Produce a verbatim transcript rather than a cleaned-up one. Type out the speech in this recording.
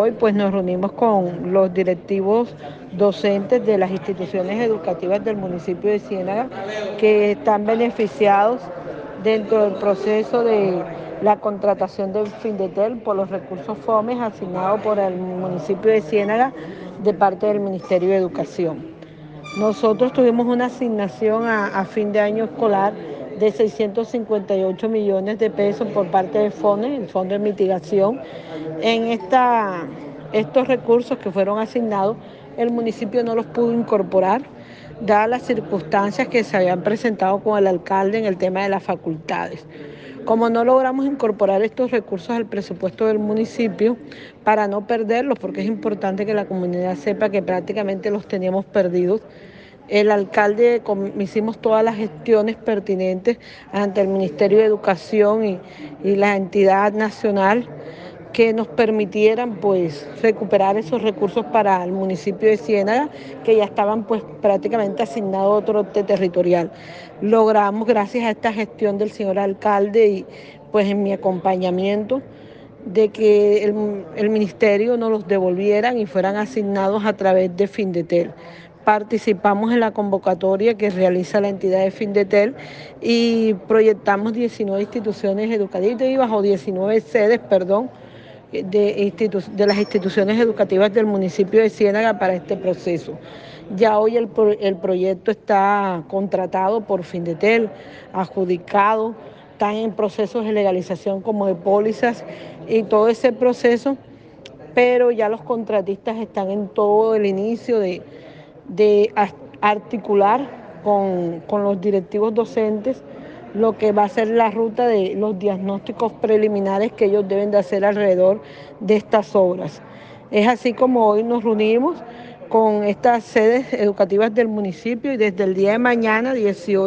hoy pues nos reunimos con los directivos docentes de las instituciones educativas del municipio de Ciénaga que están beneficiados dentro del proceso de la contratación del Findetel por los recursos FOMES asignados por el municipio de Ciénaga de parte del Ministerio de Educación. Nosotros tuvimos una asignación a, a fin de año escolar de seiscientos cincuenta y ocho millones de pesos por parte del FONE, el Fondo de Mitigación. En esta, estos recursos que fueron asignados, el municipio no los pudo incorporar, dadas las circunstancias que se habían presentado con el alcalde en el tema de las facultades. Como no logramos incorporar estos recursos al presupuesto del municipio, para no perderlos, porque es importante que la comunidad sepa que prácticamente los teníamos perdidos, el alcalde, hicimos todas las gestiones pertinentes ante el Ministerio de Educación y, y la entidad nacional que nos permitieran pues recuperar esos recursos para el municipio de Ciénaga, que ya estaban pues prácticamente asignados a otro territorial. Logramos, gracias a esta gestión del señor alcalde y pues en mi acompañamiento, de que el, el ministerio nos los devolvieran y fueran asignados a través de Findetel. Participamos en la convocatoria que realiza la entidad de Findetel y proyectamos diecinueve instituciones educativas y bajo diecinueve sedes, perdón, de, institu de las instituciones educativas del municipio de Ciénaga para este proceso. Ya hoy el, pro el proyecto está contratado por Findetel, adjudicado, están en procesos de legalización como de pólizas y todo ese proceso, pero ya los contratistas están en todo el inicio de, de articular con, con los directivos docentes lo que va a ser la ruta de los diagnósticos preliminares que ellos deben de hacer alrededor de estas obras. Es así como hoy nos reunimos con estas sedes educativas del municipio y desde el día de mañana, dieciocho